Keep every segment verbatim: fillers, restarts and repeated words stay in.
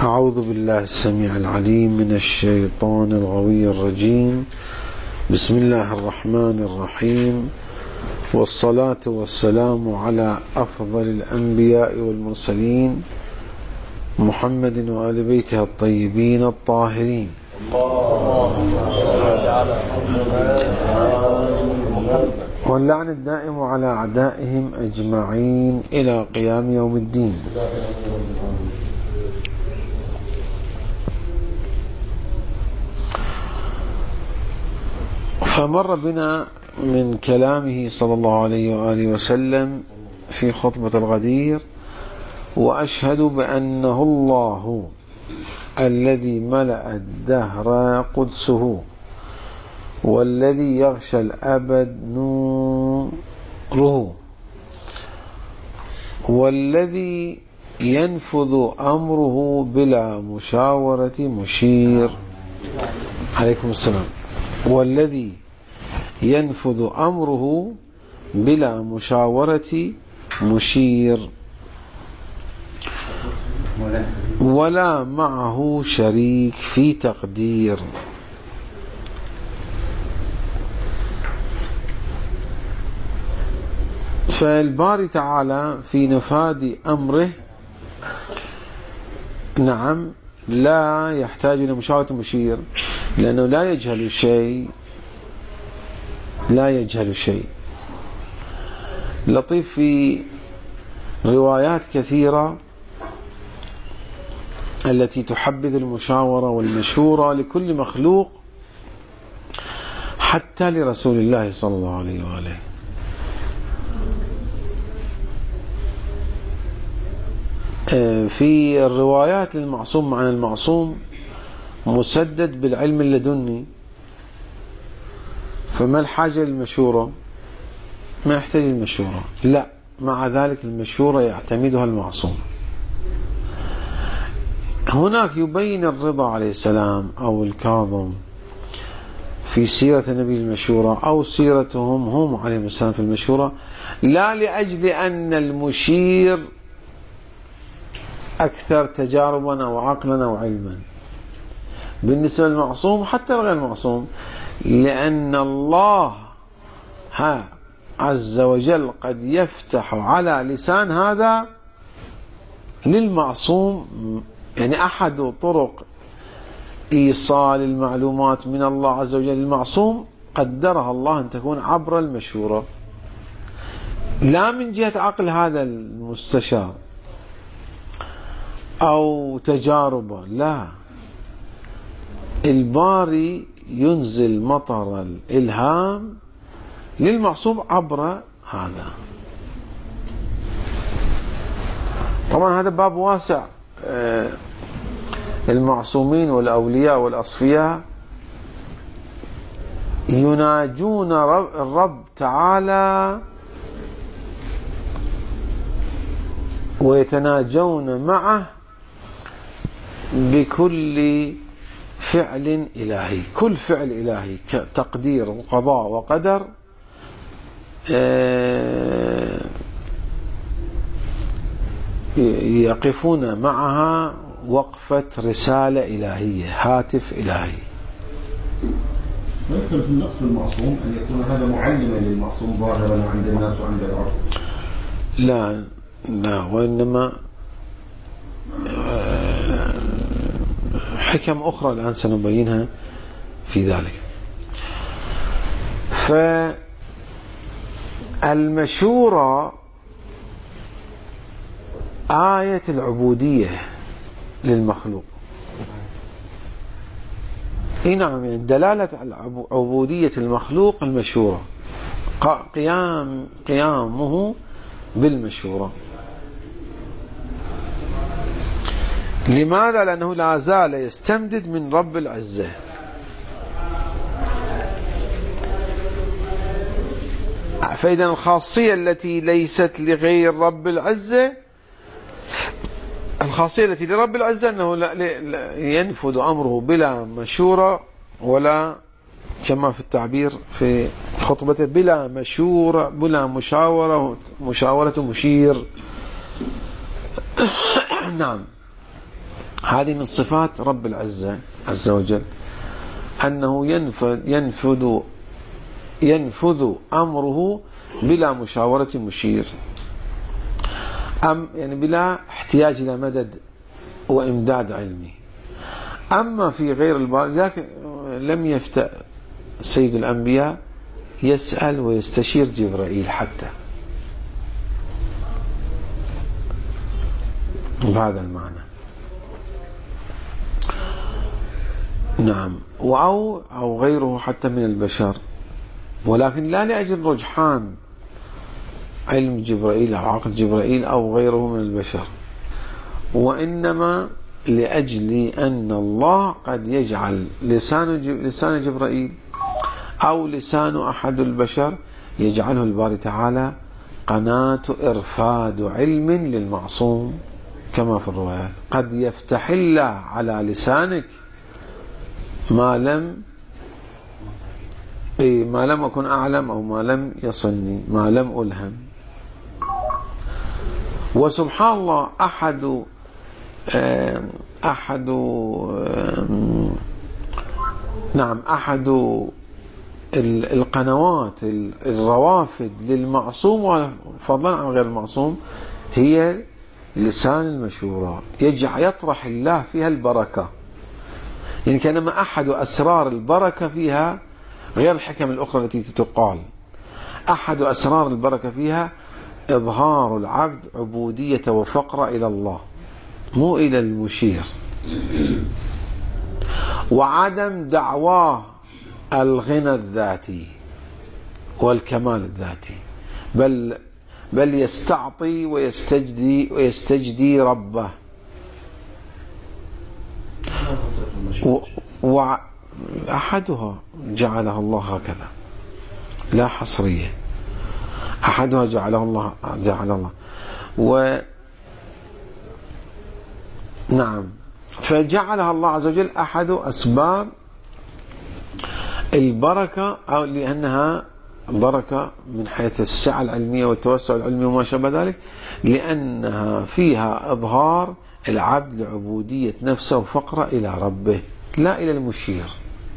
أعوذ بالله السميع العليم من الشيطان الغوي الرجيم. بسم الله الرحمن الرحيم، والصلاة والسلام على أفضل الأنبياء والمرسلين محمد وآل بيته الطيبين الطاهرين، واللعن الدائم على أعدائهم أجمعين إلى قيام يوم الدين. فمر بنا من كلامه صلى الله عليه وآله وسلم في خطبة الغدير: وأشهد بأنه الله الذي ملأ الدهر قدسه، والذي يغشى الأبد نوره، والذي ينفذ أمره بلا مشاورة مشير. عليكم السلام. والذي ينفذ أمره بلا مشاورة مشير، ولا معه شريك في تقدير. فالباري تعالى في نفاذ أمره نعم لا يحتاج إلى مشاورة مشير، لأنه لا يجهل شيء لا يجهل شيء. لطيف في روايات كثيرة التي تحبذ المشاورة والمشورة لكل مخلوق حتى لرسول الله صلى الله عليه وآله. في الروايات للمعصوم معنى المعصوم مسدد بالعلم اللدني، فما الحاجة للمشورة؟ ما يحتاج المشورة، لا، مع ذلك المشورة يعتمدها المعصوم. هناك يبين الرضا عليه السلام أو الكاظم في سيرة النبي المشورة أو سيرتهم هم عليهم السلام في المشورة، لا لأجل أن المشير أكثر تجاربا أو عقلا أو علما بالنسبة للمعصوم حتى غير المعصوم، لأن الله ها عز وجل قد يفتح على لسان هذا للمعصوم. يعني أحد طرق إيصال المعلومات من الله عز وجل للمعصوم قدرها الله أن تكون عبر المشورة، لا من جهة عقل هذا المستشار أو تجاربه، لا، الباري ينزل مطر الإلهام للمعصوم عبر هذا. طبعا هذا باب واسع. المعصومين والأولياء والأصفياء يناجون الرب تعالى ويتناجون معه بكل فعل إلهي. كل فعل إلهي كتقدير وقضاء وقدر يقفون معها وقفة رسالة إلهية، هاتف إلهي. ما يختلف النقص المعصوم أن يكون هذا معلما للمعصوم ظاهرا عند الناس وعند العرب؟ لا لا، وإنما حكم أخرى الآن سنبينها في ذلك. فالمشورة آية العبودية للمخلوق. إيه نعم، يعني دلالة على عبودية المخلوق المشورة، قيام قيامه بالمشورة. لماذا؟ لأنه لا زال يستمدد من رب العزة. فإذا الخاصية التي ليست لغير رب العزة، الخاصية التي لرب العزة أنه لا ينفذ أمره بلا مشورة، ولا كما في التعبير في خطبته بلا مشورة بلا مشاورة مشاورة مشير. نعم. هذه من صفات رب العزة عز وجل، أنه ينفذ, ينفذ, ينفذ أمره بلا مشاورة مشير، أم يعني بلا احتياج إلى مدد وإمداد علمي. أما في غير الباري لكن لم يفتأ سيد الأنبياء يسأل ويستشير جبرائيل حتى بهذا المعنى. نعم، أو أو غيره حتى من البشر، ولكن لا لأجل رجحان علم جبرائيل أو عقل جبرائيل أو غيره من البشر، وإنما لأجل أن الله قد يجعل لسان لسان جبرائيل أو لسان أحد البشر يجعله الباري تعالى قناة إرفاد علم للمعصوم، كما في الروايات قد يفتح الله على لسانك ما لم ما لم أكن أعلم أو ما لم يصلني، ما لم ألهم. وسبحان الله أحد أحد نعم أحد القنوات الروافد للمعصوم فضلا عن غير المعصوم هي لسان المشورة، يجعل يطرح الله فيها البركة، يعني كانما أحد أسرار البركة فيها غير الحكم الأخرى التي تقال. أحد أسرار البركة فيها إظهار العبد عبودية وفقر إلى الله مو إلى المشير، وعدم دعواه الغنى الذاتي والكمال الذاتي، بل بل يستعطي ويستجدي ويستجدي ربه. وأحدها جعلها الله هكذا لا حصرية، أحدها جعله الله جعل الله و نعم فجعلها الله عز وجل أحد أسباب البركة، أو لأنها بركة من حيث السعة العلمية والتوسع العلمي وما شابه ذلك، لأنها فيها إظهار العبد لعبودية نفسه وفقره إلى ربه لا إلى المشير.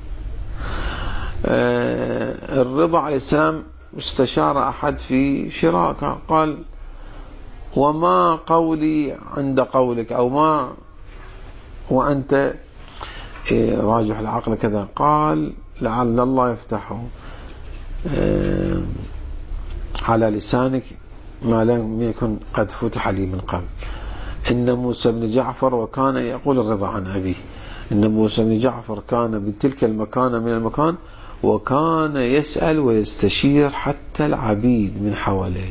آه الرضا عليه السلام استشار أحد في شراكة قال وما قولي عند قولك، أو ما وأنت إيه راجح العقل كذا، قال لعل الله يفتحه إيه على لسانك ما لم يكن قد فتح لي من قبل. إن موسى بن جعفر وكان يقول الرضا عن أبيه، إن موسى بن جعفر كان بتلك المكان من المكان وكان يسأل ويستشير حتى العبيد من حواليه،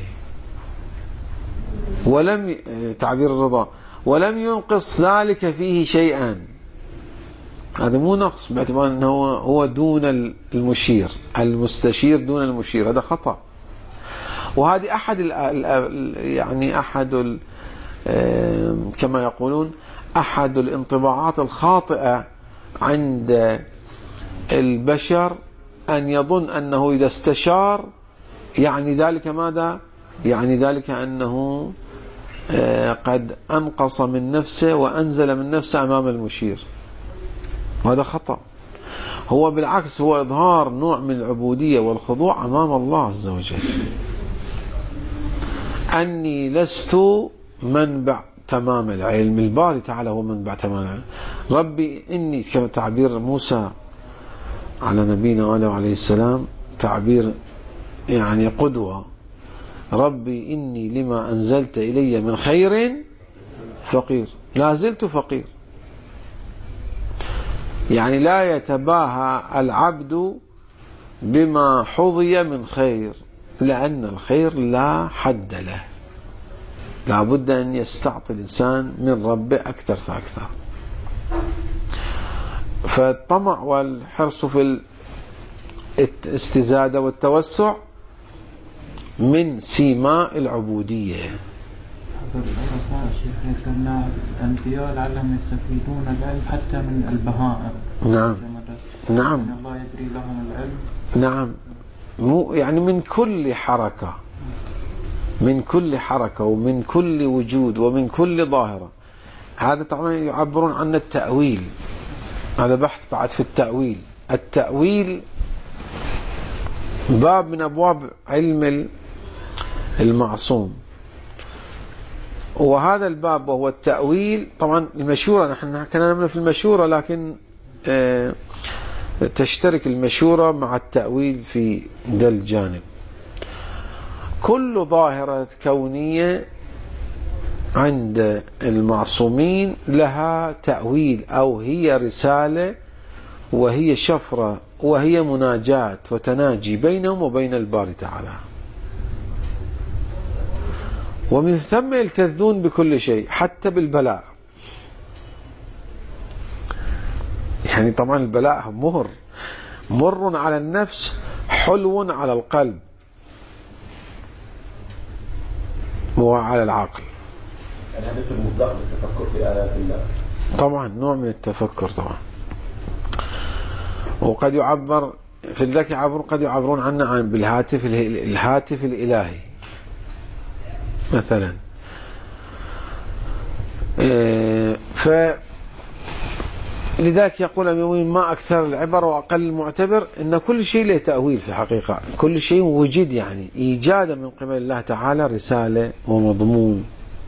ولم تعبير الرضا ولم ينقص ذلك فيه شيئا. هذا مو نقص باعتبار أنه هو, هو دون المشير، المستشير دون المشير، هذا خطأ. وهذه أحد ال ال يعني أحد ال كما يقولون أحد الانطباعات الخاطئة عند البشر، أن يظن أنه إذا استشار يعني ذلك ماذا؟ يعني ذلك أنه قد أنقص من نفسه وأنزل من نفسه أمام المشير، وهذا خطأ. هو بالعكس هو إظهار نوع من العبودية والخضوع أمام الله عز وجل. أني لست منبع تمام العلم، الباري تعالى هو منبع تمام العلم. ربي إني، كما تعبير موسى على نبينا وآله عليه السلام تعبير يعني قدوة، ربي إني لما أنزلت إلي من خير فقير، لا زلت فقير. يعني لا يتباهى العبد بما حظي من خير، لأن الخير لا حد له، لا بد أن يستعطي الإنسان من ربه أكثر فأكثر. فالطمع والحرص في الاستزادة والتوسع من سيماء العبودية. الأنبياء لعلهم يستفيدون العلم حتى من البهائم. نعم نعم الله يدري لهم العلم. نعم، مو يعني من كل حركة، من كل حركة ومن كل وجود ومن كل ظاهرة هذا طبعا يعبرون عن التأويل، هذا بحث بعد في التأويل. التأويل باب من أبواب علم المعصوم، وهذا الباب وهو التأويل. طبعا المشورة نحن كنا نعمل في المشورة، لكن اه تشترك المشورة مع التأويل في ذا الجانب. كل ظاهرة كونية عند المعصومين لها تأويل، أو هي رسالة، وهي شفرة، وهي مناجاة وتناجي بينهم وبين الباري تعالى، ومن ثم يلتذون بكل شيء حتى بالبلاء. يعني طبعا البلاء مر مر على النفس، حلو على القلب وعلى العقل. يعني هذا اسم مصداق للتفكر في آيات الله، طبعا نوع من التفكر طبعا. وقد يعبر في الذكي يعبرون قد يعبرون عنه عن بالهاتف الهاتف الإلهي مثلا. ف لذلك يقول أميون ما أكثر العبر وأقل المعتبر، إن كل شيء له تأويل في الحقيقة، كل شيء وجد يعني إيجادا من قبل الله تعالى رسالة ومضمون،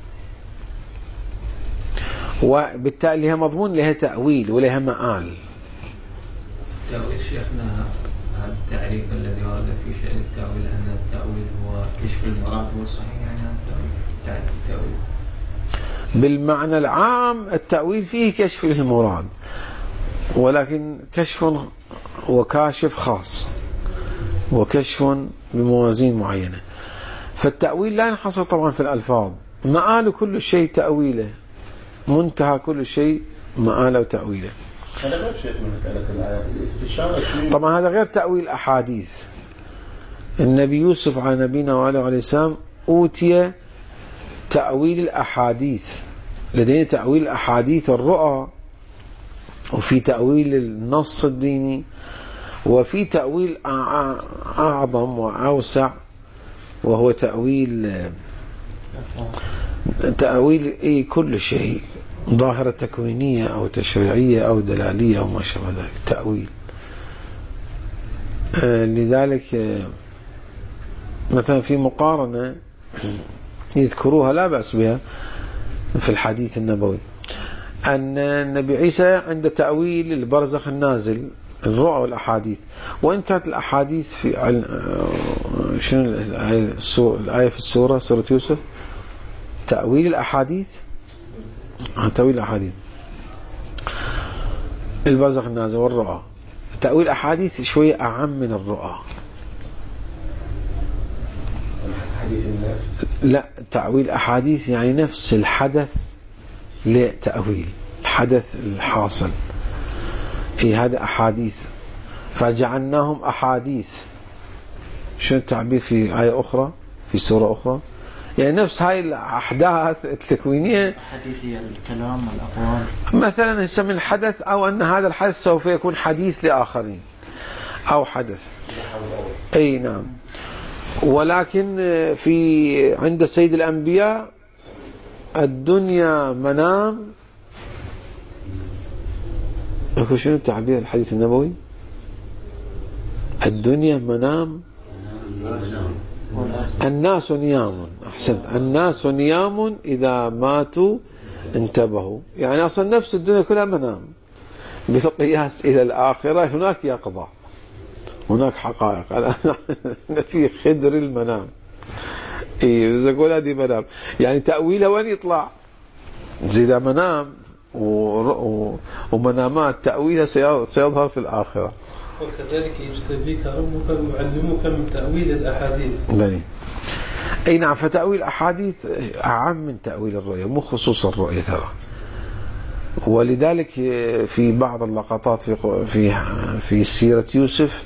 وبالتالي لها مضمون لها تأويل ولها مآل. تأويل شيخنا هذا التعريف الذي ورد في شأن التأويل أن التأويل هو كشف المراد، هو صحيح يعني تعريف التأويل بالمعنى العام؟ التأويل فيه كشف المراد، ولكن كشف وكاشف خاص، وكشف بموازين معينة. فالتأويل لا ينحصر طبعا في الألفاظ، مآل كل شيء تأويله، منتهى كل شيء مآله وتأويله. هذا غير شيء من مسألة الآيات الاستشارة. طبعا هذا غير تأويل أحاديث. النبي يوسف على نبينا وعليه عليه السلام أوتي تأويل الأحاديث، لدينا تأويل الأحاديث الرؤى، وفي تأويل النص الديني، وفي تأويل أعظم وأوسع وهو تأويل تأويل أي كل شيء، ظاهرة تكوينية أو تشريعية أو دلالية أو ما شابه ذلك تأويل. لذلك مثلا في مقارنة يذكروها لا بأس بها في الحديث النبوي، أن النبي عيسى عند تأويل البرزخ النازل الرؤى والأحاديث، وإن كانت الأحاديث في شنو الآية في السورة سورة يوسف تأويل الأحاديث، تأويل الأحاديث البرزخ النازل والرؤى. تأويل الأحاديث شوية أعم من الرؤى. لا، تأويل الأحاديث يعني نفس الحدث لتأويل الحدث الحاصل، اي هذا أحاديث، فجعلناهم أحاديث. شنو التعبير في آية أخرى في سورة أخرى؟ يعني نفس هاي الأحداث التكوينية، حديثي الكلام والأقوال مثلا يسمى الحدث، أو أن هذا الحدث سوف يكون حديث لآخرين أو حدث. أي نعم. ولكن في عند سيد الأنبياء الدنيا منام، شنو التعبير الحديث النبوي؟ الدنيا منام الناس نيام. أحسنت، الناس نيام إذا ماتوا انتبهوا. يعني أصلا نفس الدنيا كلها منام، بالقياس إلى الآخرة هناك يقظة، هناك حقائق. في خدر المنام. إيه إذا قول هذه منام، يعني تأويله وين يطلع؟ إذا منام ومنامات تأويلها سيظهر في الآخرة. وكذلك يجتبيك ربك ويعلمك من تأويل الأحاديث. بني. أي نعم. فتأويل الأحاديث أعم من تأويل الرؤية، مو خصوص الرؤية ترى. ولذلك في بعض اللقطات في في في سيرة يوسف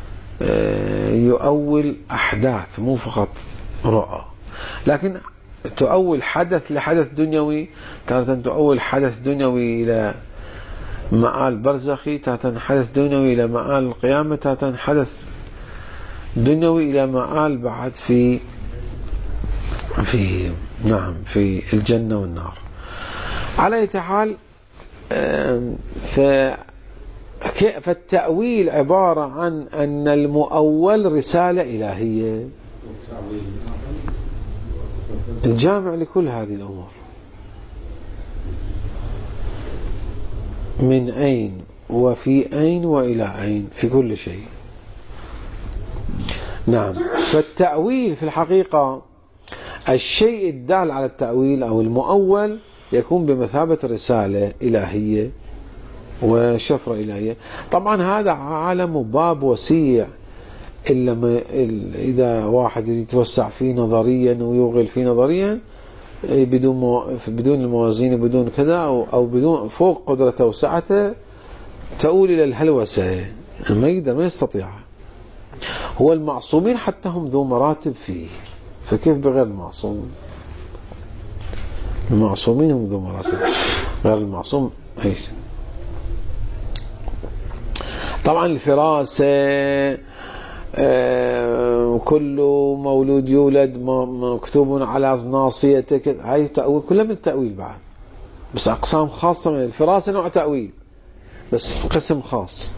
يؤول أحداث مو فقط رؤى، لكن تؤول حدث لحدث دنيوي، تارة تؤول حدث دنيوي إلى مآل برزخي، تارة حدث دنيوي إلى مآل القيامة، تارة حدث دنيوي إلى مآل بعد في في نعم في الجنة والنار. على أي حال، فالتأويل عبارة عن أن المؤول رسالة إلهية الجامع لكل هذه الأمور، من أين وفي أين وإلى أين في كل شيء. نعم. فالتأويل في الحقيقة الشيء الدال على التأويل أو المؤول يكون بمثابة رسالة إلهية وشفرة إلهية. طبعا هذا عالم باب وسيع، إلا ما إذا واحد يتوسع فيه نظريا ويوغل فيه نظريا بدون مو... بدون الموازين بدون كذا أو... أو بدون فوق قدرته وسعته، تؤول إلى الهلوسة، ما يقدر ما يستطيع. هو المعصومين حتى هم ذو مراتب فيه، فكيف بغير المعصوم؟ المعصومين هم ذو مراتب، غير المعصوم ايش؟ طبعا الفراسة، آه كل مولود يولد مكتوب على ناصيته، هاي تأويل كلها من التأويل بعد، بس أقسام خاصة من الفراسة نوع تأويل بس قسم خاص.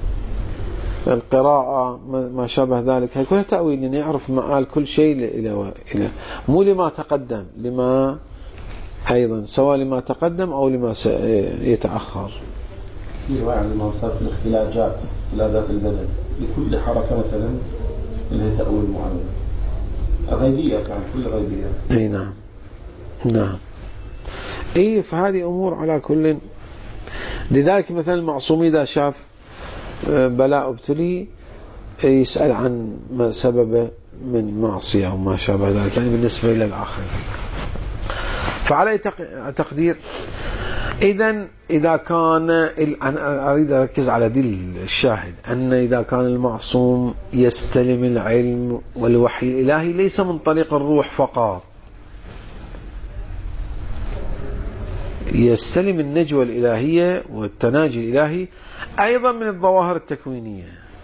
القراءة ما شابه ذلك هي كلها تأويل، يعني يعرف مآل كل شيء إلى إلى مو لما تقدم، لما أيضا سواء لما تقدم أو لما يتأخر. في واحد ما صار في الاختلاجات، اختلاجات البدن لكل حركة مثلا اللي هي تأويل معين غيبية، كان كل غيبية. أي نعم نعم. إيه فهذه أمور على كل. لذلك مثلا المعصوم إذا شاف بلاء ابتلي يسأل عن ما سببه من معصية وما شابه ذلك، يعني بالنسبة إلى الآخر. فعلى تقدير إذن إذا كان، أنا أريد أركز على دي الشاهد، أن إذا كان المعصوم يستلم العلم والوحي الإلهي ليس من طريق الروح فقط، يستلم النجوى الإلهية والتناجي الإلهي أيضا من الظواهر التكوينية،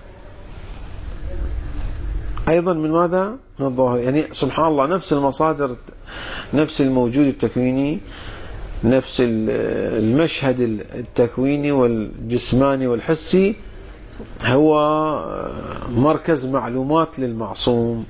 أيضا من ماذا؟ من الظواهر. يعني سبحان الله نفس المصادر، نفس الموجود التكويني، نفس المشهد التكويني والجسماني والحسي هو مركز معلومات للمعصوم،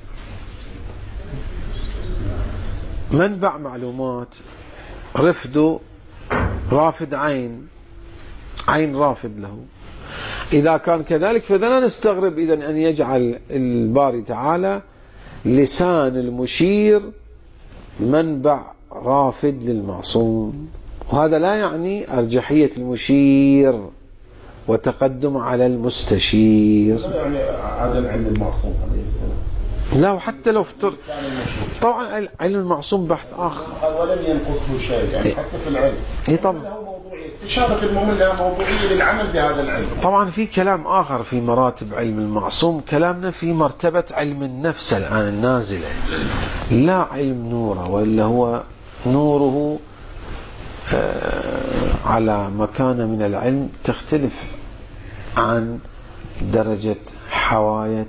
منبع معلومات، رفده رافد عين، عين رافد له. إذا كان كذلك فلا نستغرب إذن أن يجعل الباري تعالى لسان المشير منبع رافد للمعصوم، وهذا لا يعني أرجحية المشير وتقدم على المستشير، لا يعني عدم علم المعصوم عليه السلام، لا. وحتى لو افتر طبعا علم المعصوم بحث آخر ولم ينقصه شيء، يعني حتى في العلم إيه طبعا له موضوعية، استشارة المؤمن لها موضوعية للعمل بهذا العلم. طبعا في كلام آخر في مراتب علم المعصوم، كلامنا في مرتبة علم النفس الآن النازلة، لا علم نوره، وإلا هو نوره على مكانة من العلم تختلف عن درجة حواية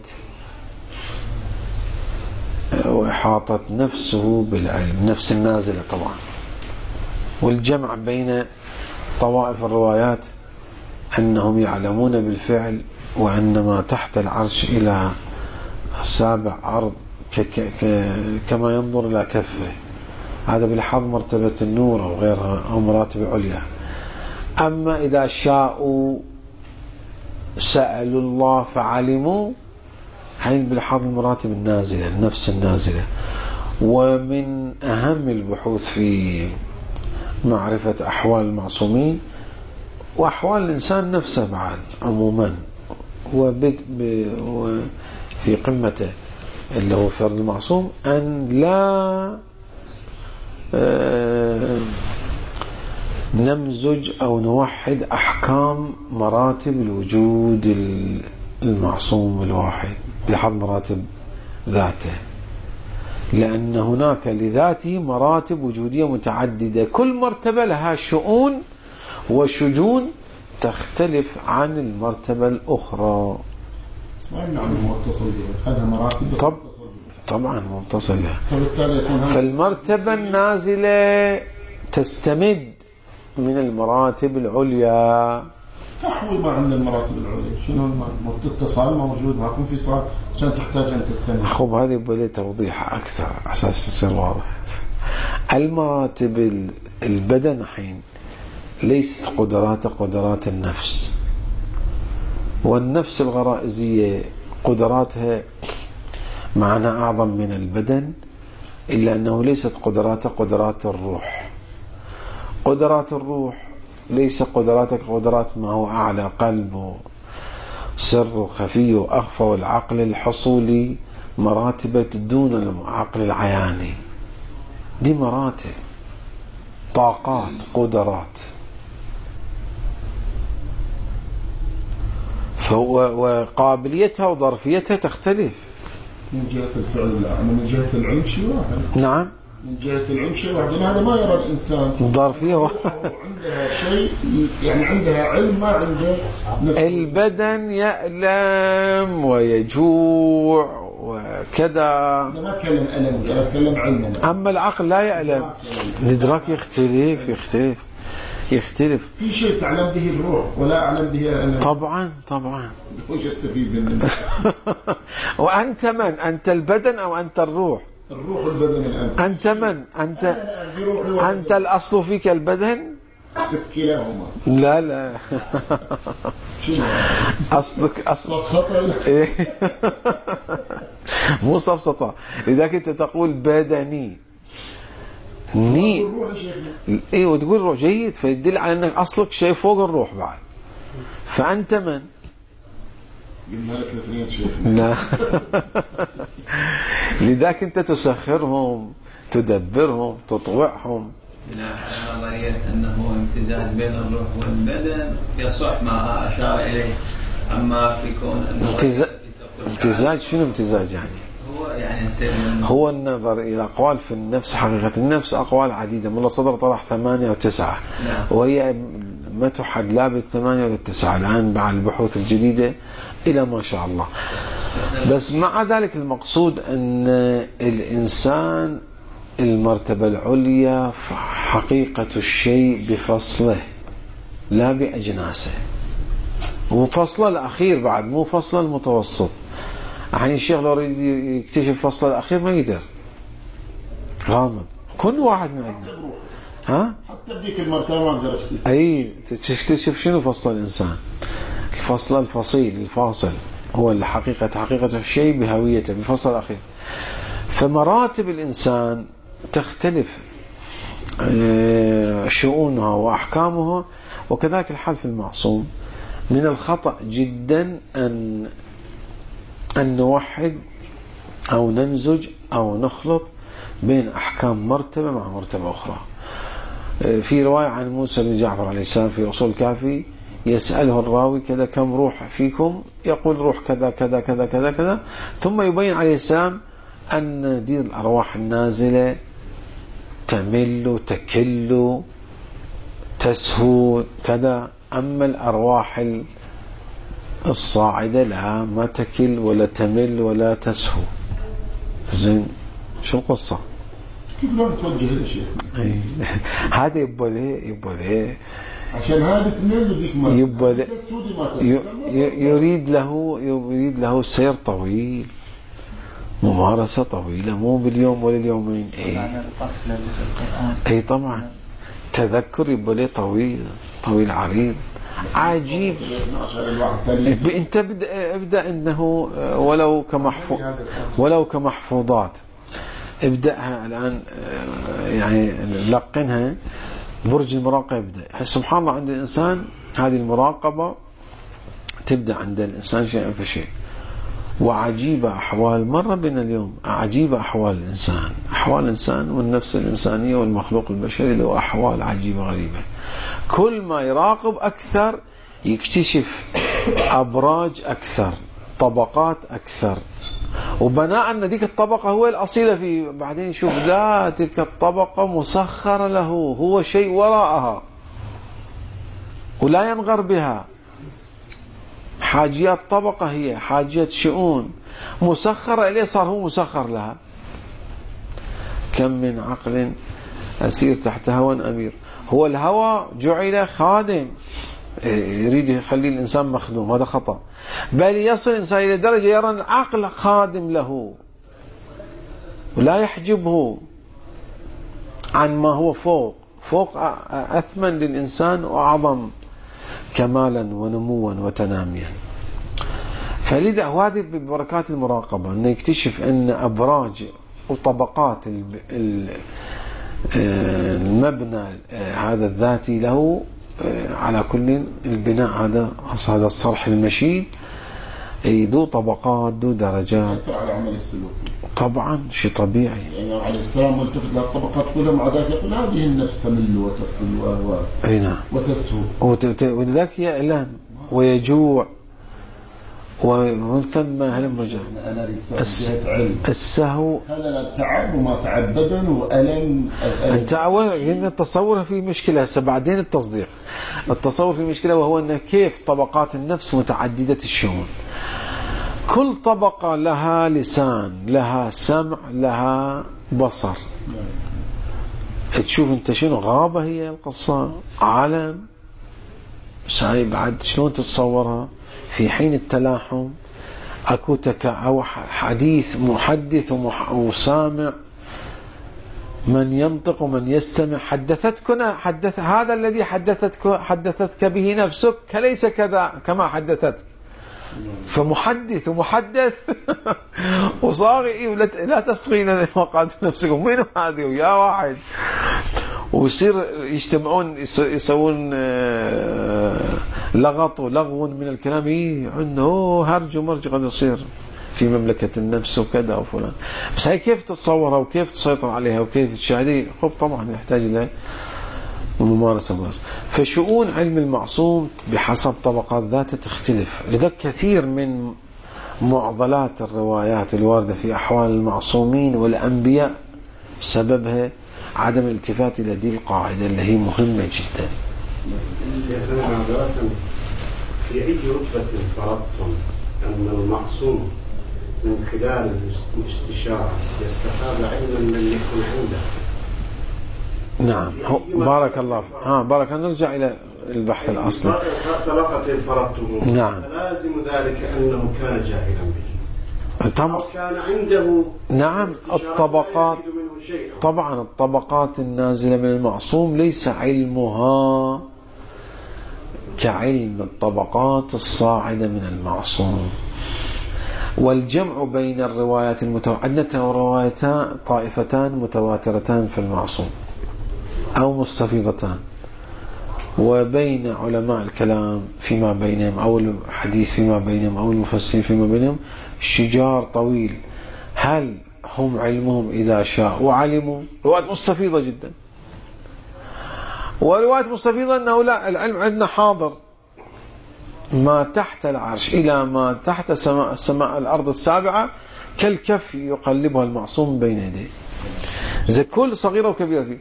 وإحاطة نفسه بالعلم، نفس النازلة طبعا. والجمع بين طوائف الروايات أنهم يعلمون بالفعل، وأنما تحت العرش إلى سابع عرض كما ينظر إلى كفه، هذا بالحظ مرتبة النور أو غيرها أو مراتب عليا. أما إذا شاءوا سألوا الله فعلموا، هاي بالحظ المراتب النازلة، النفس النازلة. ومن أهم البحوث في معرفة أحوال المعصومين وأحوال الإنسان نفسه بعد عموما، وفي قمته اللي هو فرد المعصوم، أن لا نمزج أو نوحد أحكام مراتب الوجود المعصوم الواحد بحظ مراتب ذاته، لأن هناك لذاته مراتب وجودية متعددة، كل مرتبة لها شؤون وشجون تختلف عن المرتبة الأخرى. نعم متصل بها، هذا مراتب طب طبعا متصل بها. فالمرتبة النازلة تستمد من المراتب العليا. تحوي ما عند المراتب العليا شنو الاتصال موجود ماكو انفصال عشان تحتاج أن تستمر. خب هذه بلي توضيح أكثر أساس يصير واضح. المراتب البدن حين ليست قدرات قدرات النفس، والنفس الغرائزية قدراتها معنى أعظم من البدن، إلا أنه ليست قدرات قدرات الروح. قدرات الروح ليس قدراتك قدرات ما هو أعلى، قلب سر وخفي وأخفى، والعقل الحصولي مراتب دون العقل العياني. دي مراتب، طاقات، قدرات. وقابليتها وظرفيتها تختلف. من جهة الفعل لا، أما من جهة العلم شيء واحد. نعم، من جهة العلم شيء واحد، لأن هذا ما يرى الإنسان ظرفية عندها شيء، يعني عندها علم ما عنده نفس. البدن يألم ويجوع وكذا، أنا ما أتكلم ألم، أنا أتكلم علما. أما العقل لا يألم، الإدراك يختلف يختلف يختلف. في شيء تعلم به الروح ولا أعلم به أنا. طبعا طبعا. وش استفيد منه؟ وأنت من؟ أنت البدن أو أنت الروح؟ الروح والبدن الآن. أنت من؟ أنت أنت الأصل فيك البدن؟ كلاهما. لا لا. شنو أصلك أصل صفصطة. مو صفصطة، لذلك أنت تقول بدني ني. ايه وتقول روح جيد، فيدل على انك اصلك شيء فوق الروح بعد. فانت من؟ قلنا لك الاثنين شيخ. لا. لذلك انت تسخرهم، تدبرهم، تطوعهم. لا، نظرية انه امتزاج بين الروح والبدن يصح ما اشار اليه. اما في كون امتزاج امتزاج شنو امتزاج يعني؟ هو يعني هو النظر إلى أقوال في النفس. حقيقة النفس أقوال عديدة، ملا صدر طرح ثمانية وتسعة، وهي ما تحد لا بالثمانية ولا التسعة الآن مع البحوث الجديدة إلى ما شاء الله. بس مع ذلك المقصود أن الإنسان المرتبة العليا حقيقة الشيء بفصله لا بأجناسه، وفصله الأخير بعد مو فصله المتوسط. الحين الشيخ لو يريد يكتشف فصل الأخير ما يقدر، غامض. كل واحد من عندنا ها حتى بديك المرتبة ما أقدر أشتري. أي تكتشف شنو فصل الإنسان، الفصل الفصيل الفاصل هو الحقيقة، حقيقة الشيء بهويته بفصل الأخير. فمراتب الإنسان تختلف شؤونها وأحكامها، وكذلك الحال في المعصوم. من الخطأ جدا أن أن نوحد أو نمزج أو نخلط بين أحكام مرتبة مع مرتبة أخرى. في رواية عن موسى بن جعفر عليه السلام في أصول الكافي، يسأله الراوي كذا كم روح فيكم؟ يقول روح كذا كذا كذا كذا كذا، ثم يبين عليه السلام أن دي الأرواح النازلة تمل تكل تسهو كذا، أما الأرواح الصاعدة لا ما تكل ولا تمل ولا تسهو. زين شو القصة؟ كيف لو نتوجه لشيء؟ هذا يبقى ليه يبقى ليه عشان هذا تمل وديك ما يبقى ليه يريد له يريد له سير طويل، ممارسة طويلة، مو باليوم ولا اليومين. اي اي طبعا تذكر يبقى ليه طويل طويل عريض عجيب. انت ابدا ابدا انه ولو كمحفوظ ولو كمحفوظات ابداها الان، يعني لقنها. برج المراقبه ابدا. سبحان الله عند الانسان هذه المراقبه تبدا عند الانسان شيئا فشيء. وعجيبه احوال مره بين اليوم، عجيبه احوال الانسان، احوال الانسان والنفس الانسانيه والمخلوق البشري له احوال عجيبه غريبه. كل ما يراقب أكثر يكتشف أبراج أكثر، طبقات أكثر، وبناء أن ذيك الطبقة هو الأصيلة فيه. بعدين يشوف لا تلك الطبقة مسخرة له، هو شيء وراءها ولا ينغر بها. حاجيات طبقة هي حاجيات شؤون مسخرة إليه، صار هو مسخر لها. كم من عقل أسير تحت هوى أمير. هو الهوى جعل خادم، يريد يخلي الإنسان مخدوم، هذا خطأ. بل يصل الإنسان إلى درجة يرى العقل خادم له ولا يحجبه عن ما هو فوق فوق أثمن للإنسان وأعظم كمالا ونموا وتناميا. فلذا هذه ببركات المراقبة أنه يكتشف أن أبراج وطبقات المبنى هذا الذاتي له على كل البناء هذا هذا الصرح المشيد ذو طبقات ذو درجات. على عمل السلوك طبعا شيء طبيعي. يعني عليه السلام ملتفت للطبقات كلها، مع ذلك يقول هذه النفس تمل وتقتل اي نعم وتسهو، ولذلك يألم ويجوع ومن ثم هلم السهو هذا التعب وما تعب بدن وألم. انت أولا التصور في مشكلة، هسه بعدين التصديق. التصور في مشكلة، وهو أن كيف طبقات النفس متعددة الشؤون، كل طبقة لها لسان، لها سمع، لها بصر. تشوف انت شنو غابة هي القصة، عالم ساي بعد شلون تتصورها في حين التلاحم. اكو تك او حديث محدث وسامع، من ينطق ومن يستمع. حدثتك حدث هذا الذي حدثتك حدثتك به نفسك ليس كذا كما حدثتك، فمحدث ومحدث وصاغي لا تصغين لما قالت نفسكم. وين هذه يا واحد؟ ويصير يجتمعون يسوون لغط ولغو من الكلام، عنده هرج ومرج قد يصير في مملكة النفس وكذا وفلان. بس هي كيف تتصورها وكيف تسيطر عليها وكيف تشاهدها، خب طبعا يحتاج إلى ممارسة ممارسة. فشؤون علم المعصوم بحسب طبقات ذاته تختلف. لذلك كثير من معضلات الروايات الواردة في أحوال المعصومين والأنبياء سببها عدم الالتفات إلى دي القاعدة اللي هي مهمة جدا. في أي رتبة فرضتم أن المعصوم من خلال الاستشارة يستفاد علما لم يكن عنده؟ نعم بارك الله فيك. ها بارك الله. نرجع إلى البحث الأصلي. طلقة فرضتم، نعم، فلازم ذلك أنه كان جاهلا به طبعا. كان عنده نعم الطبقات، طبعا الطبقات النازلة من المعصوم ليس علمها كعلم الطبقات الصاعدة من المعصوم. والجمع بين الروايات المتواترة، روايتان طائفتان متواترتان في المعصوم أو مستفيضتان، وبين علماء الكلام فيما بينهم أو الحديث فيما بينهم أو المفسرين فيما بينهم شجار طويل. هل هم علمهم إذا شاءوا علموا؟ روايات مستفيضة جدا. وروايات مستفيضة أنه لا، العلم عندنا حاضر ما تحت العرش إلى ما تحت سماء السماء الأرض السابعة كالكف يقلبها المعصوم بين يديه، زي كل صغيرة وكبيرة فيه.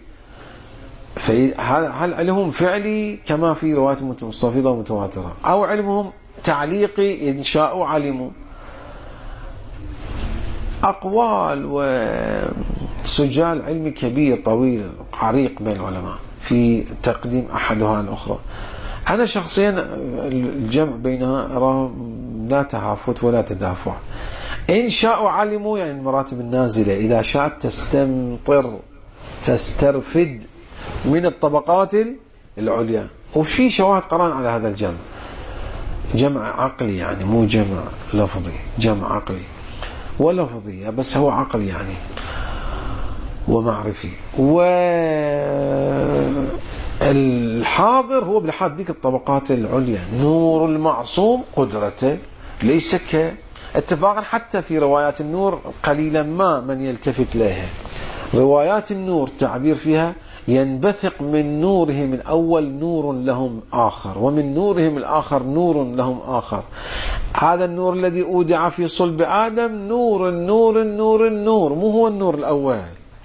هل علمهم فعلي كما في روايات مستفيضة ومتواترة، أو علمهم تعليقي إن شاءوا علموا؟ أقوال وسجال علمي كبير طويل عريق بين العلماء في تقديم أحدها على الأخرى. أنا شخصيا الجمع بينها أراه لا تهافت ولا تدافع. إن شاءوا علموا يعني المراتب النازلة، إذا شاءت تستمطر تسترفد من الطبقات العليا. وفي شواهد قرآن على هذا الجمع، جمع عقلي يعني مو جمع لفظي، جمع عقلي ولفظي بس هو عقل يعني ومعرفي. والحاضر هو بلحاظ ذيك الطبقات العليا. نور المعصوم قدرته ليس كاتفاقا حتى في روايات النور قليلا ما من يلتفت لها. روايات النور تعبير فيها ينبثق من نورهم الأول نور لهم آخر، ومن نورهم الآخر نور لهم آخر. هذا النور الذي أودع في صلب آدم نور النور النور النور، مو هو النور الأول.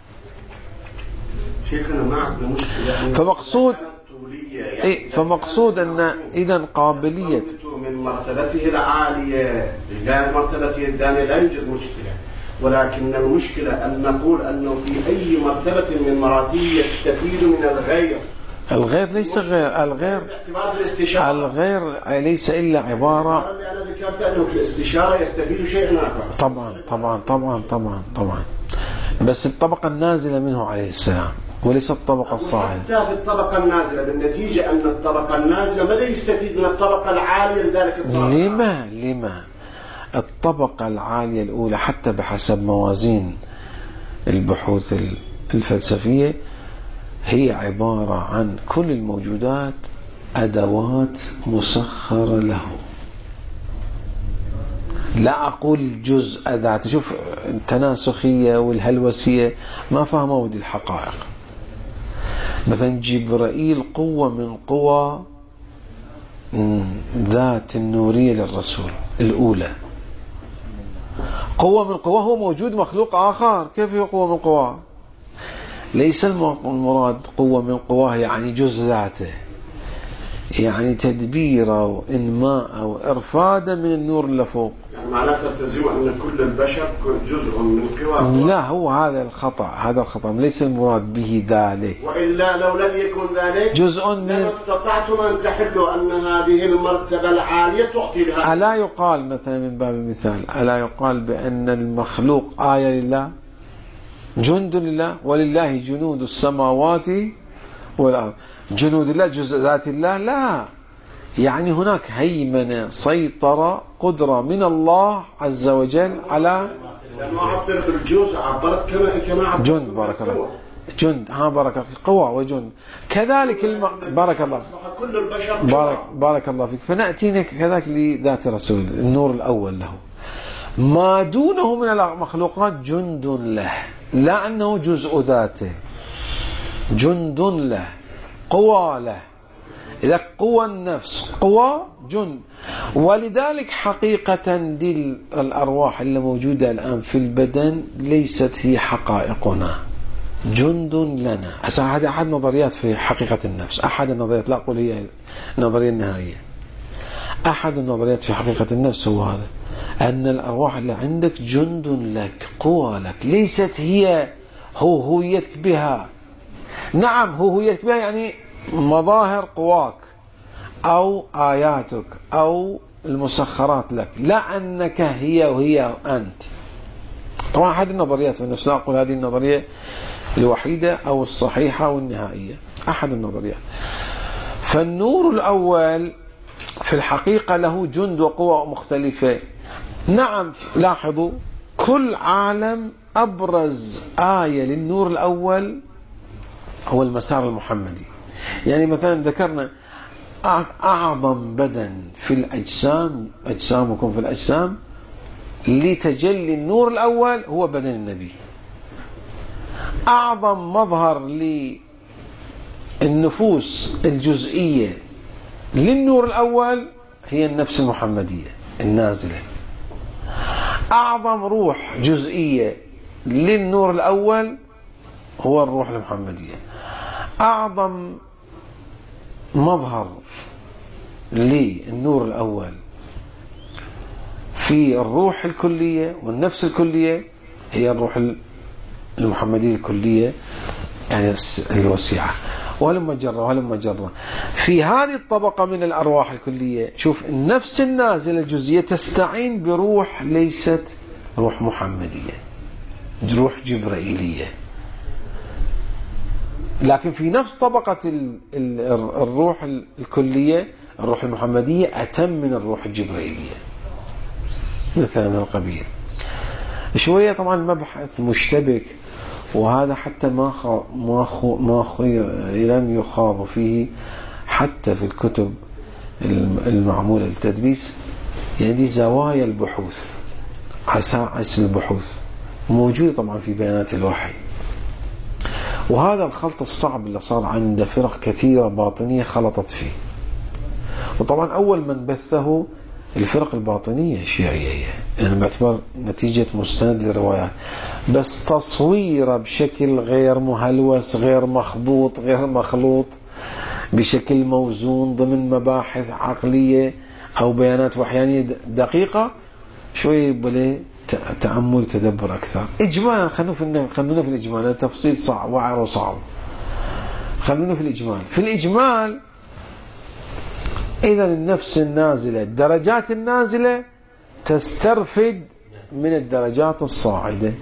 شيخنا ما عندنا مشكلة. فمقصود إيه فمقصود أن إذا قابلية من مرتبته العالية إلى مرتبته الثانية لا يوجد مشكلة، ولكن المشكلة أن نقول أنه في أي مرتبة من مراتب يستفيد من الغير الغير ليس غير الغير الغير ليس إلا عبارة. أنا ذكرت أنه في الاستشارة يستفيد شيء آخر. طبعا طبعا طبعا طبعا طبعا بس الطبقة النازلة منه عليه السلام وليس الطبقة الصاعدة. حتى في الطبقة النازلة بالنتيجة أن الطبقة النازلة ماذا يستفيد من الطبقة العالية لذلك الطبقة؟ لما لما الطبقة العالية الأولى حتى بحسب موازين البحوث الفلسفية هي عبارة عن كل الموجودات أدوات مسخرة له. لا أقول جزء ذات. شوف التناسخية والهلوسية ما فهموا دي الحقائق. مثلا جبرائيل قوة من قوى ذات النورية للرسول الأولى. قوة من قوى هو موجود مخلوق آخر. كيف هو قوة من قوى؟ ليس المراد قوة من قواه يعني جزء ذاته، يعني تدبيره وإنماء وإرفاده من النور اللي فوق. يعني معناته تلزم أن كل البشر جزء من قواه. لا، هو هذا الخطأ، هذا الخطأ ليس المراد به ذلك. وإلا لو لم يكن ذلك جزء من لما استطعتم أن تحلوا أن هذه المرتبة العالية تعطي لها. ألا يقال مثلا من باب المثال، ألا يقال بأن المخلوق آية لله، جند لله، ولله جنود السماوات والأرض. جنود الله جزء ذات الله؟ لا، يعني هناك هيمنة، سيطرة، قدرة من الله عز وجل على. لما عبر بالجزء عبرت كما كما جند. بارك الله. جند. ها بارك الله. قوة وجند. كذلك الم... بارك الله. كل البشر بارك بارك الله فيك. فنأتي كذلك لذات رسول النور الأول له. ما دونه من المخلوقات جند له، لا أنه جزء ذاته، جند له، قوى له. إذا قوى النفس قوى جند. ولذلك حقيقة دي الأرواح اللي موجودة الآن في البدن ليست هي حقائقنا، جند لنا. هذا أحد نظريات في حقيقة النفس، أحد النظريات، لا أقول هي النظرية النهائية. أحد النظريات في حقيقة النفس هو هذا، أن الأرواح اللي عندك جند لك، قوى لك، ليست هي هو هويتك بها. نعم هو هويتك بها يعني مظاهر قواك أو آياتك أو المسخرات لك، لا أنك هي وهي أنت. طبعا أحد النظريات في النفس، لا أقول هذه النظرية الوحيدة أو الصحيحة والنهائية، أحد النظريات. فالنور الأول في الحقيقة له جند وقوى مختلفة. نعم لاحظوا كل عالم أبرز آية للنور الأول هو المسار المحمدي. يعني مثلا ذكرنا أعظم بدن في الأجسام، أجسامكم في الأجسام، لتجلي النور الأول هو بدن النبي. أعظم مظهر للنفوس الجزئية للنور الأول هي النفس المحمدية النازلة. أعظم روح جزئية للنور الأول هو الروح المحمدية. أعظم مظهر للنور الأول في الروح الكلية والنفس الكلية هي الروح المحمدية الكلية، يعني الوسيعة. ولما جرى ولما جرى في هذه الطبقة من الأرواح الكلية، شوف النفس النازلة الجزئية تستعين بروح ليست روح محمدية، روح جبرائيلية. لكن في نفس طبقة الروح الكلية الروح المحمدية أتم من الروح الجبرائيلية مثلا من القبيل. شوية طبعا مبحث مشتبك، وهذا حتى ما خ... ما خ... ما خ... لم يخاض فيه حتى في الكتب المعمولة للتدريس. يعني دي زوايا البحوث، عساعس البحوث موجودة طبعا في بيانات الوحي. وهذا الخلط الصعب اللي صار عند فرق كثيرة باطنية خلطت فيه. وطبعا أول من بثه الفرق الباطنية الشيعية، يعني باعتبار نتيجة مستند للروايات، بس تصويره بشكل غير مهلوس، غير مخبوط، غير مخلوط، بشكل موزون ضمن مباحث عقلية أو بيانات وحيانية دقيقة، شوي بلي تأمل تدبر أكثر. إجمالا خلونا في خلونا في الإجمال، التفصيل صعب وعر وصعب. خلونا في الإجمال. في الإجمال إذا النفس النازلة الدرجات النازلة تسترفد من الدرجات الصاعدة.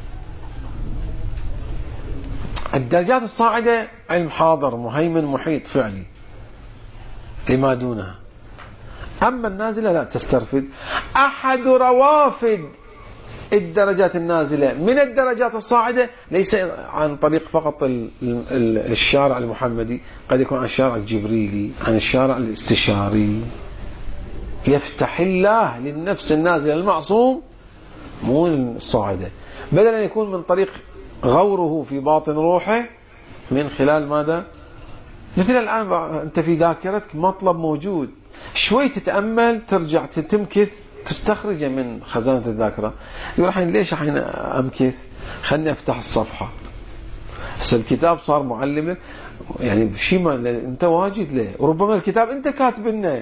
الدرجات الصاعدة علم حاضر مهيمن محيط فعلي لما دونها. أما النازلة لا تسترفد. أحد روافد الدرجات النازلة من الدرجات الصاعدة ليس عن طريق فقط الشارع المحمدي، قد يكون عن الشارع الجبريلي، عن الشارع الاستشاري. يفتح الله للنفس النازلة المعصوم مو الصاعدة، بدلا أن يكون من طريق غوره في باطن روحه من خلال ماذا؟ مثل الآن أنت في ذاكرتك مطلب موجود، شوي تتأمل ترجع تمكث تستخرجه من خزانة الذاكرة. يقول الحين ليش الحين أمكث؟ خلني أفتح الصفحة. بس الكتاب صار معلم يعني شيء ما أنت واجد له، وربما الكتاب أنت كاتب لنا،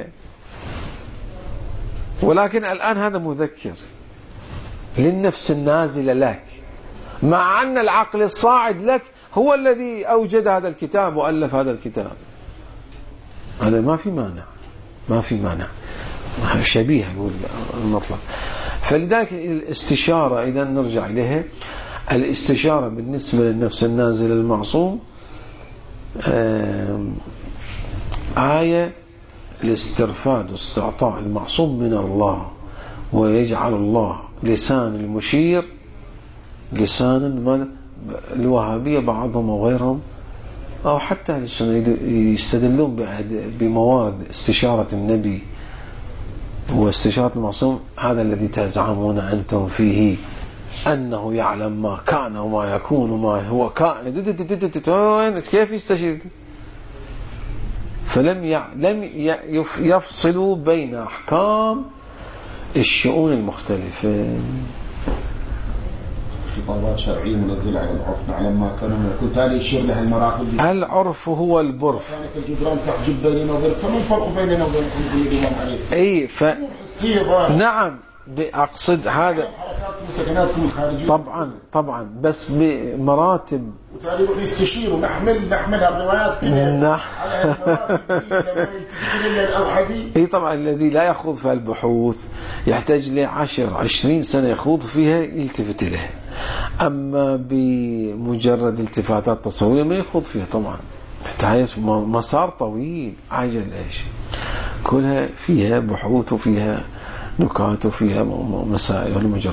ولكن الآن هذا مذكر للنفس النازلة لك، مع أن العقل الصاعد لك هو الذي أوجد هذا الكتاب وألف هذا الكتاب. هذا ما في مانع، ما في مانع، شبيه يقول المطلب. فلذلك الاستشارة إذا نرجع إليها، الاستشارة بالنسبة للنفس النازل المعصوم آية لاسترفاد واستعطاء المعصوم من الله، ويجعل الله لسان المشير لسانا الوهابية بعضهم وغيرهم أو حتى يستدلون بموارد استشارة النبي واستشارة المعصوم. هذا الذي تزعمون أنتم فيه أنه يعلم ما كان وما يكون وما هو كائن، كيف يستشير؟ فلم لم يفصلوا بين أحكام الشؤون المختلفة. خطابات شرعية منزلة على العرف نعلم ما كان كنت هذا يشير لها المراحل. العرف هو البرف. كانت الجدران تحجب بيننا وبين، فما الفرق بيننا وبين الإمام عليه السلام؟ أي ف نعم أقصد هذا طبعا طبعا بس بمراتب. وتالي يروح يستشير ونحمل نحمل الروايات كلها على المراتب. اي طبعا الذي لا يخوض في البحوث يحتاج لعشر عشرين سنة يخوض فيها يلتفت إليها، أما بمجرد التفاتات تصورية ما يخوض فيها طبعا. مسار طويل عجل ايش كلها فيها بحوث وفيها نكات وفيها مسائل ومجرد.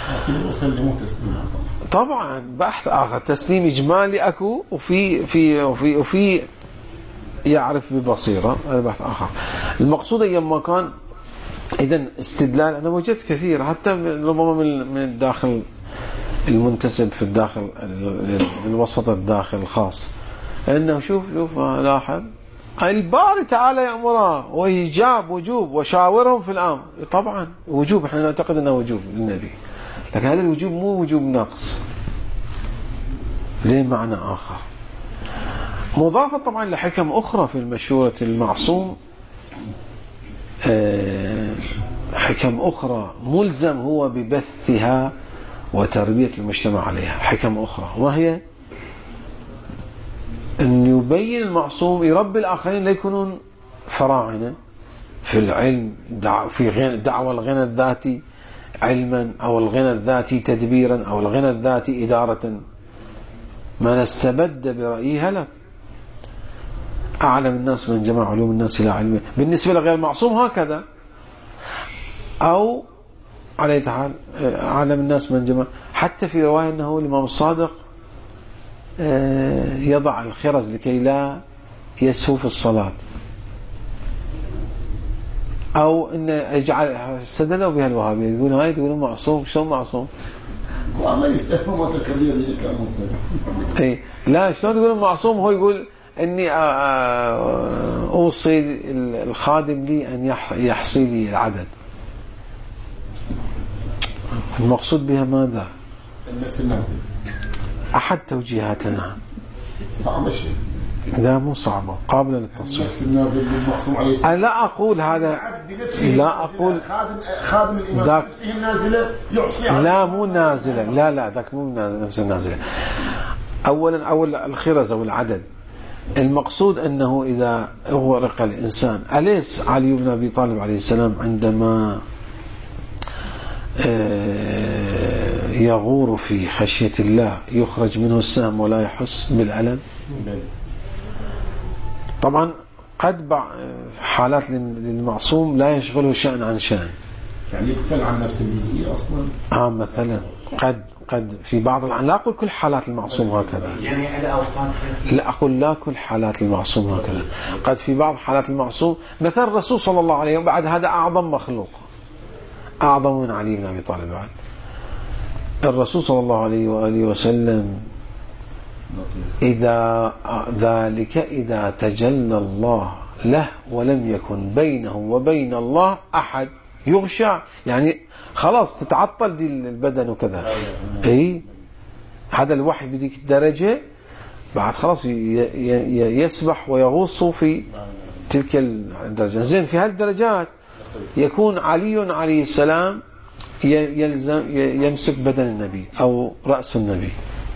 طبعا بحث آخر تسليم إجمالي أكو وفي في وفي وفي يعرف ببصيرة، هذا بحث آخر. المقصود أيام كان إذن استدلال. أنا وجدت كثير حتى ربما من الداخل المنتسب في الداخل الوسط الداخل الخاص، أنه شوف شوف لاحظ الباري تعالى يأمره ويجاب وجوب وشاورهم في الأمر. طبعا وجوب، احنا نعتقد أنه وجوب للنبي، لكن هذا الوجوب مو وجوب ناقص، ليه معنى آخر مضافة طبعا لحكم أخرى في المشورة المعصوم. حكم أخرى ملزم هو ببثها وتربية المجتمع عليها. حكم أخرى وهي أن يبين المعصوم يربي الآخرين لا يكونون فراعنة في العلم، في دعوة الغنى الذاتي علما أو الغنى الذاتي تدبيرا أو الغنى الذاتي إدارة. ما نستبد برأيه لك أعلم الناس من جمع علوم الناس إلى علمه. بالنسبة لغير المعصوم هكذا، أو عليه تعالى أعلم الناس من جمع. حتى في رواية أنه الإمام الصادق يضع الخرز لكي لا يسهو في الصلاة، أو إن يجعل استدلوا بها الوهابية يقولون هاي تقولون معصوم. شلون معصوم؟ والله يستهموا ما تكبير اللي كان مصير. إيه لا شلون تقولون معصوم؟ هو يقول إني أوصي الخادم لي أن يحصي لي العدد. المقصود بها ماذا؟ النفس النازل. أحد توجيهاتنا صعبة شيء. لا مو صعبة، قابلة للتصوير. النفس النازل بالمعصوم عليه السلام. أنا لا أقول هذا، لا أقول خادم خادم الإمام نفسه النازلة يعصي. لا مو نازلة، لا لا ذاك مو نفس النازلة. أولا أول الخرز أو العدد المقصود أنه إذا أغرق الإنسان، أليس علي بن أبي طالب عليه السلام عندما يغور في خشية الله يخرج منه السهم ولا يحس بالألم؟ طبعا قد حالات للمعصوم لا يشغله شأن عن شأن، يعني يغفل عن نفس الجزئية أصلا. آه مثلا قد قد في بعض الأحيان، لا أقول كل حالات المعصوم هكذا، جميع الأوقات، لا أقول لا كل حالات المعصوم هكذا، قد في بعض حالات المعصوم مثل الرسول صلى الله عليه وسلم، بعد هذا أعظم مخلوق، أعظم من علي بن أبي طالب. بعد الرسول صلى الله عليه وآله وسلم إذا ذلك إذا تجلى الله له ولم يكن بينه وبين الله أحد يغشى، يعني خلاص تتعطل دي البدن وكذا، أي هذا الوحي بذيك الدرجة، بعد خلاص يسبح ويغوص في تلك الدرجة. زين في هالدرجات يكون علي عليه السلام يلزم يمسك بدن النبي أو رأس النبي،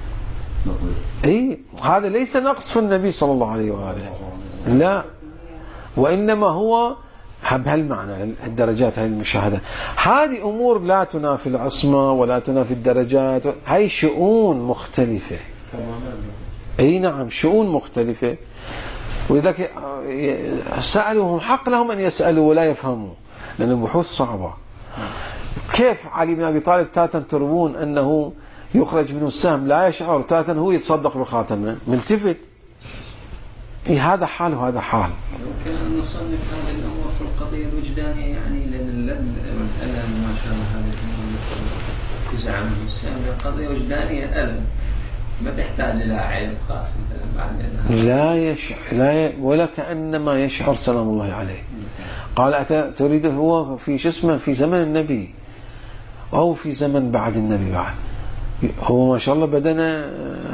أي هذا ليس نقص في النبي صلى الله عليه وآله، لا، وإنما هو بهالمعنى الدرجات، هاي المشاهدة، هذه أمور لا تنافي العصمة ولا تنافي الدرجات، هاي شؤون مختلفة، أي نعم شؤون مختلفة، ولذلك سألوهم حق لهم أن يسألوا ولا يفهموا، لأن البحوث صعبة. كيف علي بن أبي طالب تاتا تروون أنه يخرج منه السهم لا يشعر، تاتا هو يتصدق بالخاتمة ملتفت، إيه هذا حال وهذا حال. يمكن أن نصنف هذه الأمور في القضية الوجدانية، يعني لأن الألم ما شاء الله هذه الأمور تزعم من السهم، قضية وجدانية ألم ما تحتاج إلى علم خاص مثلا، لا يشعر لا ي... ولا كأنما يشعر سلام الله عليه. قال أتى تريد هو في جسمه في زمن النبي أو في زمن بعد النبي، بعد هو ما شاء الله بدنا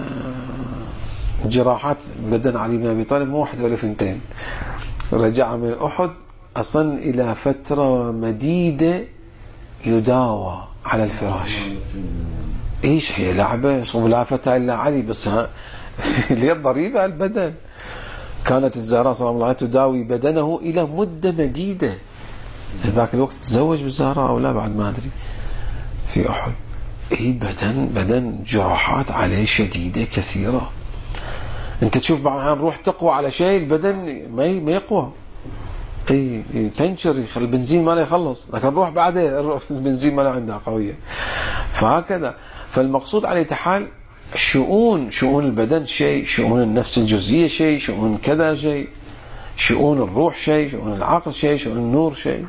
جراحات، بدن علي بن أبي طالب مو واحد ولا اثنتين، رجع من أحد أصلا إلى فترة مديدة يداوى على الفراش. إيش هي لعبة لا فتى إلا علي، بس ها اللي ضريبة البدن. كانت الزهراء صلى الله عليه وسلم تداوي بدنه إلى مدة مديدة، ذاك الوقت تزوج بالزهراء أو لا بعد ما أدري، في أحد. إيه بدن بدن جراحات عليه شديدة كثيرة. أنت تشوف بعض الأحيان روح تقوى على شيء البدن ما ما يقوى، اي بنشر البنزين ما لا يخلص، لكن روح بعده البنزين ما لا عندها قوية، فهكذا. فالمقصود عليه حال شؤون شؤون البدن شيء، شؤون النفس الجزئية شيء، شؤون كذا شيء، شؤون الروح شيء، شؤون العقل شيء، شؤون النور شيء.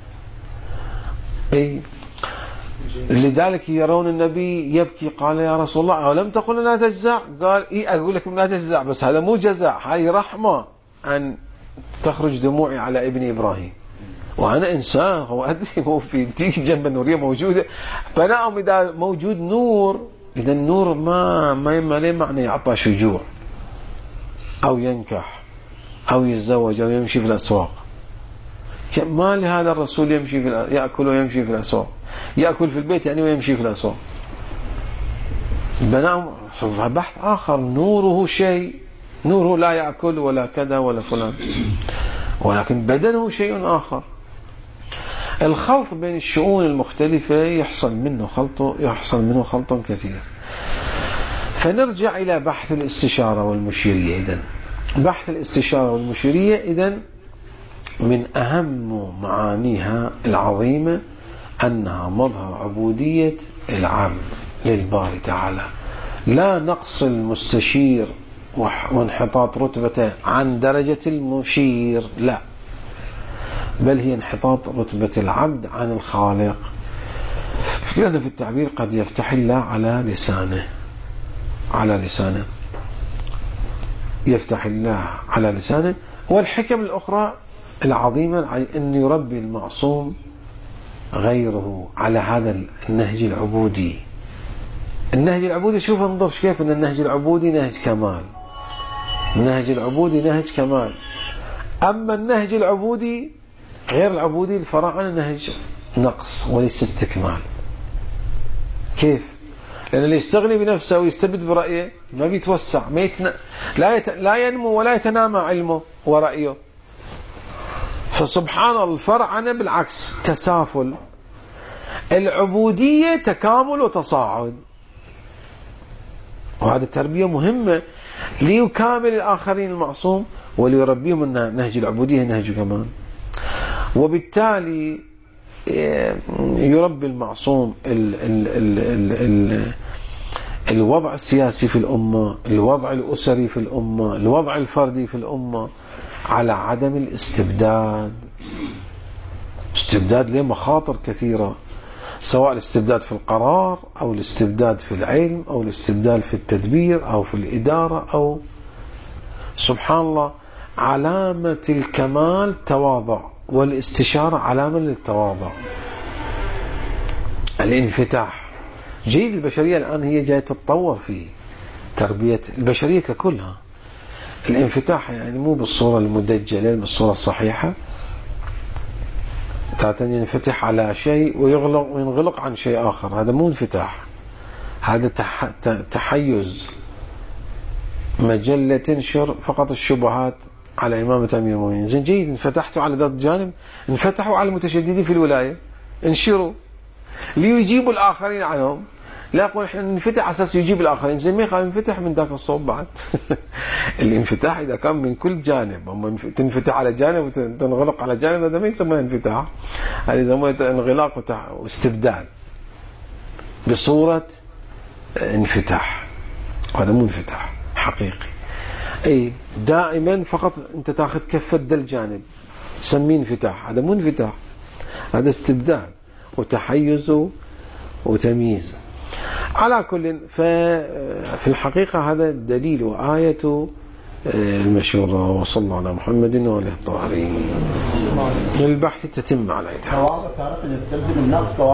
اي لذلك يرون النبي يبكي، قال يا رسول الله أولم تقل لا تجزع؟ قال إيه أقول لكم لا تجزع، بس هذا مو جزع، هاي رحمة أن تخرج دموعي على ابن إبراهيم، وأنا إنسان هو أدري هو في ديك جنب النورية موجودة، فنعم إذا موجود نور، إذا النور ما ما ما له معنى يعطى شجوع أو ينكح أو يتزوج أو يمشي في الأسواق. ما لهذا الرسول يمشي في يأكل ويمشي في الأسواق، يأكل في البيت يعني ويمشي في الأسواق. بنام بحث آخر، نوره شيء، نوره لا يأكل ولا كذا ولا فلان، ولكن بدنه شيء آخر. الخلط بين الشؤون المختلفة يحصل منه خلط يحصل منه خلط كثير. فنرجع إلى بحث الاستشارة والمشيرية. إذن بحث الاستشارة والمشيرية إذن من أهم معانيها العظيمة أنها مظهر عبودية العبد للباري تعالى، لا نقص المستشير وانحطاط رتبته عن درجة المشير، لا، بل هي انحطاط رتبة العبد عن الخالق. لأن في التعبير قد يفتح الله على لسانه على لسانه يفتح الله على لسانه. والحكم الأخرى العظيمة أن يربي المعصوم غيره على هذا النهج العبودي. النهج العبودي شوف انظر كيف أن النهج العبودي نهج كمال، النهج العبودي نهج كمال. أما النهج العبودي غير العبودي الفراعنة نهج نقص وليس استكمال. كيف؟ لأن اللي يستغني بنفسه ويستبد برأيه ما بيتوسع، ما يتن... لا, يت... لا ينمو ولا يتنامى علمه ورأيه. فسبحان الله الفرعنة بالعكس تسافل، العبودية تكامل وتصاعد، وهذه التربية مهمة ليكامل الآخرين المعصوم وليربيهم نهج العبودية نهج كمان. وبالتالي يربي المعصوم ال ال ال ال ال الوضع السياسي في الأمة، الوضع الأسري في الأمة، الوضع الفردي في الأمة على عدم الاستبداد. استبداد له مخاطر كثيرة، سواء الاستبداد في القرار أو الاستبداد في العلم أو الاستبداد في التدبير أو في الإدارة، أو سبحان الله علامة الكمال تواضع، والاستشارة علامة للتواضع. الانفتاح جيد. البشرية الآن هي جاية تتطور في تربية البشرية ككلها. الانفتاح يعني مو بالصورة المدجلة، بالصورة الصحيحة، تعتني ينفتح على شيء ويغلق وينغلق عن شيء آخر، هذا مو انفتاح، هذا تح... تحيز، مجلة تنشر فقط الشبهات على إمامة أمير المؤمنين. زين جيد، انفتحتوا على ذات الجانب، انفتحوا على المتشددين في الولاية، انشروا ليجيبوا الآخرين عنهم. لا يقول احنا ننفتح أساس يجيب الآخرين. زين ما يخاف ينفتح من ذاك الصوب بعد. الانفتاح إذا كان من كل جانب، أما تنفتح على جانب وتنغلق على جانب، هذا ما يسمى انفتاح، هذا يسمى انغلاق واستبداد بصورة انفتاح. هذا مو انفتاح حقيقي. اي دائما فقط انت تاخذ كفة ده الجانب تسميه انفتاح، هذا مو انفتاح، هذا استبداد وتحيز وتمييز. على كل، ففي الحقيقة هذا الدليل وآية المشورة. وصلى الله على محمد وآله الطاهرين. البحث تتم على